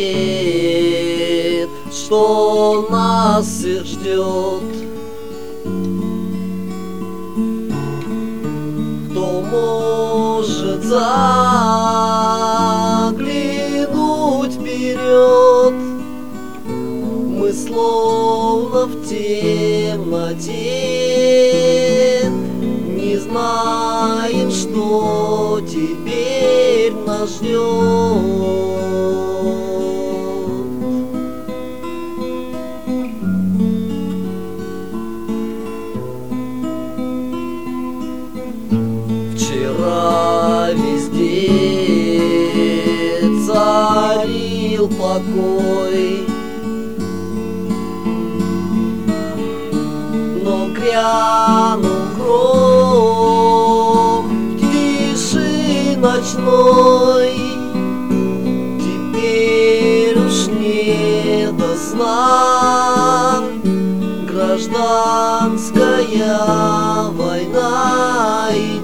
свет, что нас всех ждет. Кто может заглянуть вперед? Мы словно в темноте, не знаем, что теперь нас ждет. Вчера везде царил покой, но грянул гром в тиши ночной. Теперь уж не до сна, гражданская война